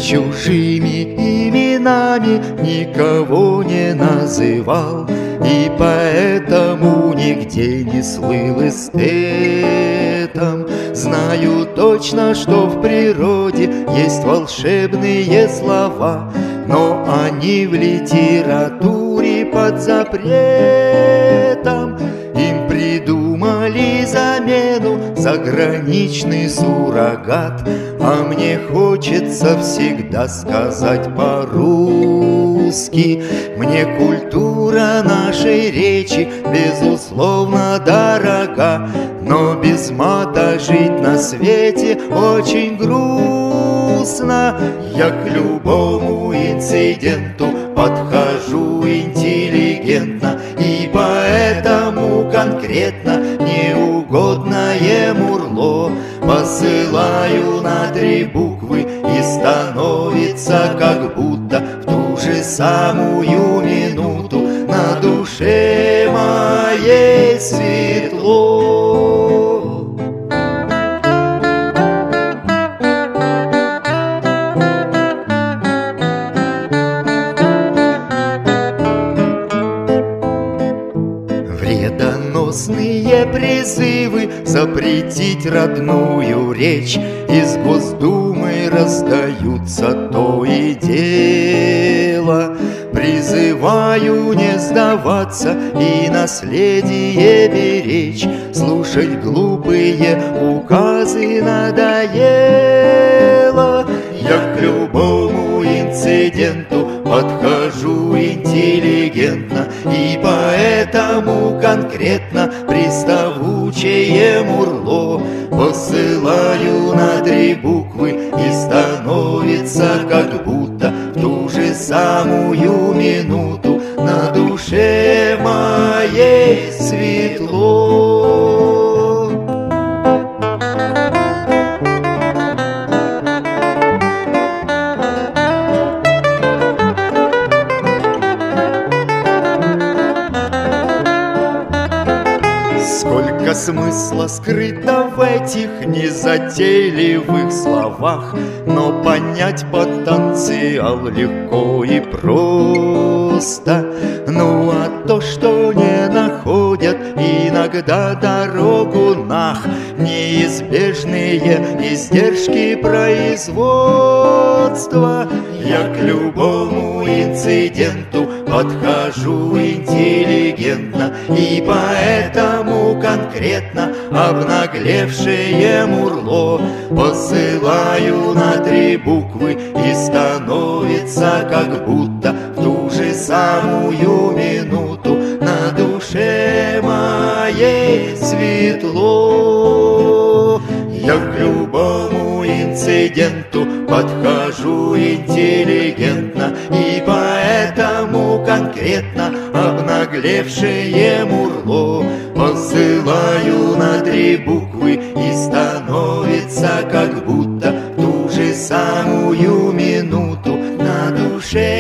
чужими именами никого не называл, и поэтому нигде не слыл эстетом. Знаю точно, что в природе есть волшебные слова, но они в литературе под запретом. Им придумали замену, заграничный суррогат, а мне хочется всегда сказать по-русски. Мне культура нашей речи безусловно дорога, но без мата жить на свете очень грустно. Я к любому инциденту подхожу интеллигентно, и поэтому конкретно неугодное мурло посылаю на 3 буквы, и становится как будто в ту же самую минуту на душе моей светло. Вредоносные призывы запретить родную речь из Госдумы раздаются то и дело. Призываю не сдаваться и наследие беречь, слушать глупые указы надоело. Я к любому инциденту подхожу интеллигентно, и поэтому конкретно приставучее мурло посылаю на 3 буквы, и становится как будто в ту же самую минуту на душе моей светло. Сколько смысла скрыто в этих незатейливых словах, но понять потенциал легко и просто. Ну а то, что не находят иногда дорогу нах, неизбежные издержки производства. Я к любому инциденту подхожу интеллигентно, и поэтому конкретно обнаглевшее мурло посылаю на 3 буквы, и становится как будто в ту же самую минуту на душе моей светло. Я к любому инциденту подхожу интеллигентно, и поэтому конкретно обнаглевшее мурло посылаю на 3 буквы, и становится как будто в ту же самую минуту на душе